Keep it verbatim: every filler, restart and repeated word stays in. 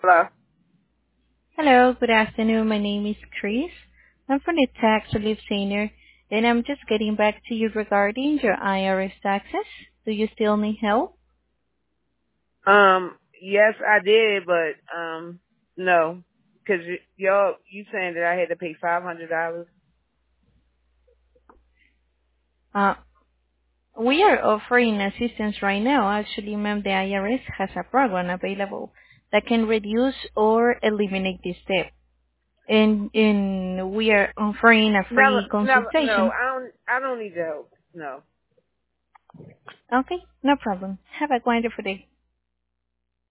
Hello. Hello, good afternoon. My name is Chris. I'm from the Tax Relief Center, and I'm just getting back to you regarding your I R S taxes. Do you still need help? Um, yes, I did, but um, no, because y'all, you saying that I had to pay five hundred dollars. Uh, we are offering assistance right now. Actually, ma'am, the I R S has a program available that can reduce or eliminate this step. And, and we are offering a Never, free never, no. consultation. I don't, I don't need your help. No. Okay, no problem. Have a wonderful day.